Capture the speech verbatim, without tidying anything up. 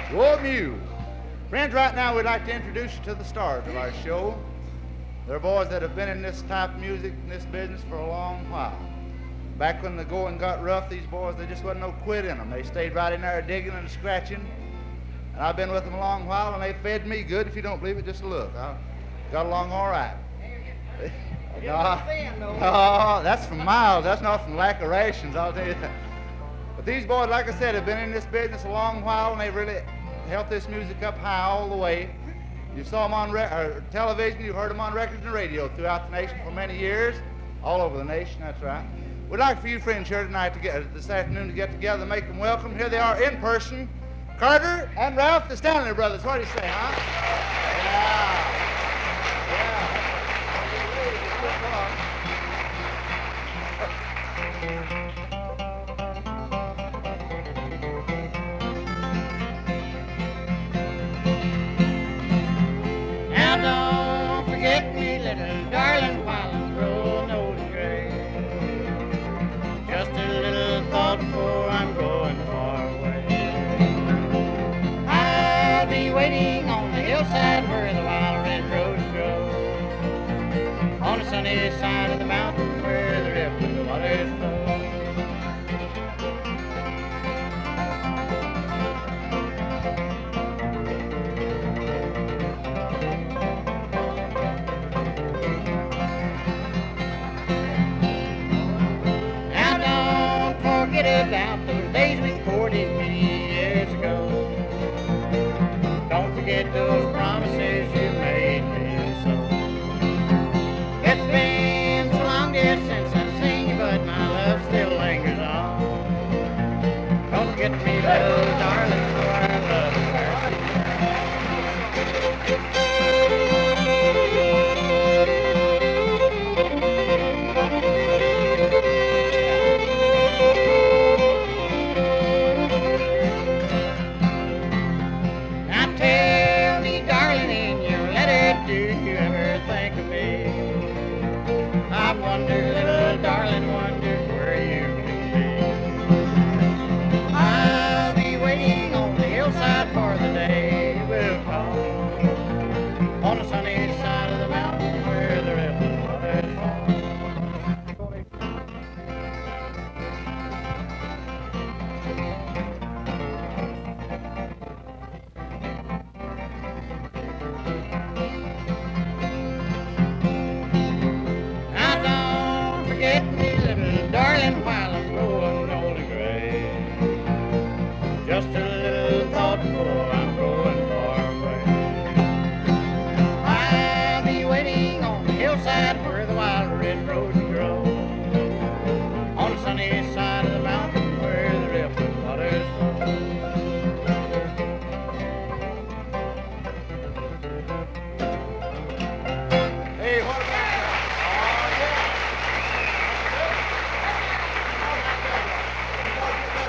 Whoa, Mew. Friends, right now we'd like to introduce you to the stars of our show. They're boys that have been in this type of music, in this business for a long while. Back when the going got rough, these boys, there just wasn't no quit in them. They stayed right in there digging and scratching. And I've been with them a long while, and they fed me good. If you don't believe it, just look. I got along all right. No, no, that's from Miles. That's not from lack of rations, I'll tell you that. But these boys, like I said, have been in this business a long while, and they really helped this music up high all the way. You saw them on re or television, you heard them on records and radio throughout the nation for many years, all over the nation, that's right. We'd like for you friends here tonight, to get, this afternoon, to get together and make them welcome. Here they are in person, Carter and Ralph, the Stanley brothers. What do you say, huh? Yeah. Now don't forget me, little darling, while I'm growing old and gray. Just a little thought before I'm going far away. I'll be waiting on the hillside where the wild red roses grow, on the sunny side of the mountain where the river waters flow. About those days we courted many years ago. Don't forget those promises you made me so. It's been so long, dear, since I've seen you, but my love still lingers on. Don't forget me, little darling, for our love is just a